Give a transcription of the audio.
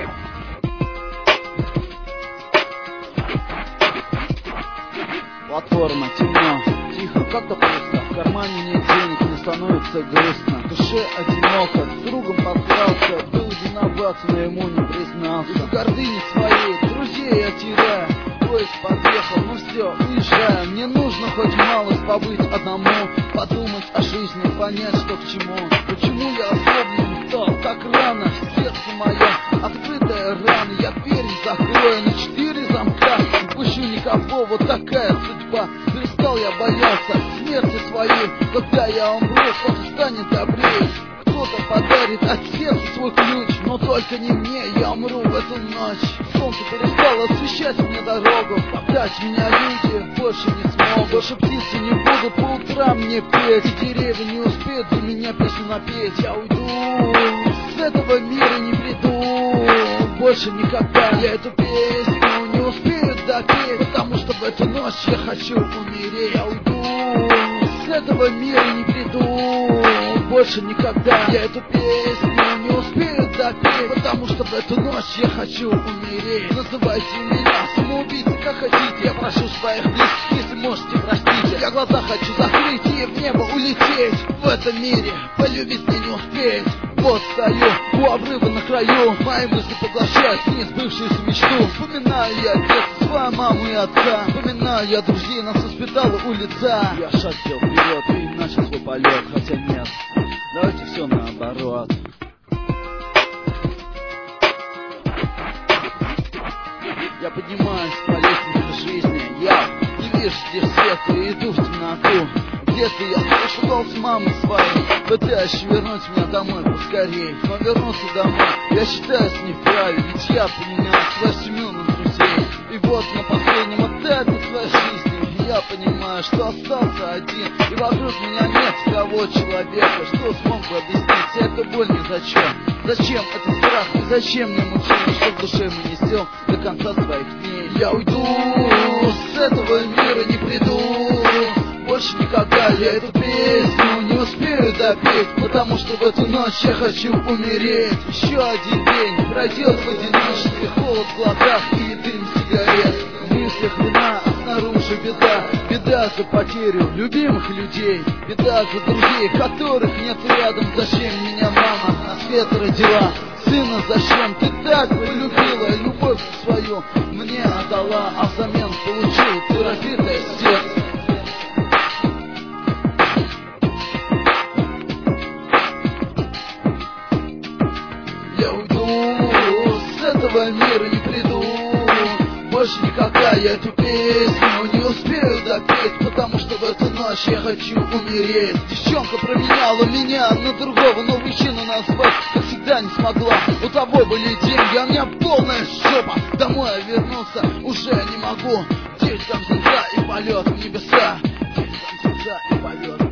Платформа, темно, тихо, как-то пусто. В кармане нет денег, мне становится грустно. В душе одиноко, с другом подрался. Был виноват, но ему не признался. Из-за гордыни своей друзей я теряю. Поезд подъехал, ну все, уезжаю. Мне нужно хоть малость побыть одному, подумать о жизни, понять, что к чему. Почему я озлоблен стал так рано? Сердце мое открытая рана. Я дверь закрою на 4 замка, не пущу никого, вот такая судьба. Перестал я бояться смерти своей. Когда я умру, кто-то станет добрее. Кто-то подарит от сердца свой ключ, но только не мне, я умру в эту ночь. Солнце перестало освещать мне дорогу, топтать меня люди больше не смогут. Больше птицы не будут по утрам мне петь, и деревья не успеют за меня песню напеть. Я уйду, с этого мира не приду больше никогда. Я эту песню не успею допеть, потому что в эту ночь я хочу умереть. Я уйду, с этого мира не приду больше никогда. Я эту песню не успею допеть, потому что в эту ночь я хочу умереть. Называйте меня самоубийцей, как хотите. Я прошу своих близких, если можете, простите. Я глаза хочу закрыть и в небо улететь. В этом мире полюбить мне не успеть. Вот стою у обрыва на краю, мои мысли поглощают несбывшуюся мечту. Вспоминаю я детство, свою маму и отца. Вспоминаю я друзей, нас воспитала у лица. Я шаг сделал вперед и начал свой полет, хотя нет, давайте все наоборот. Я поднимаюсь по лестнице жизни, я не вижу здесь света и иду в темноту. Где-то я слышу голос мамы своей, пытающей вернуть меня домой поскорей. Но вернуться домой я считаюсь не вправе, ведь я поменял свою семью на друзей. И вот на последнем этапе своей жизни я понимаю, что остался один, и вокруг меня нет того человека, что смог бы объяснить эту боль ни зачем. Зачем этот страх и зачем мне мучение, что в душе мы несем до конца своих дней. Я уйду, с этого мира не приду больше никогда. Я эту песню не успею допеть, потому что в эту ночь я хочу умереть. Еще один день пройдет в одиночестве, холод в глазах и дым сигарет. В мыслях вина, а снаружи беда. Беда за потерю любимых людей, беда за друзей, которых нет рядом. Зачем меня мама на свет родила? Сына, зачем ты так полюбила? Любовь свою мне отдала, а взамен получила ты разбитое сердце. Я уйду, с этого мира не приду больше никогда. Я эту песню не успею допеть, потому что в эту ночь я хочу умереть. Девчонка променяла меня на другого, но мужчину назвать, как всегда, не смогла. У того были деньги, а у меня полная жопа. Домой я вернуться уже не могу. Здесь там звезда и полет в небеса. Здесь там звезда и полет.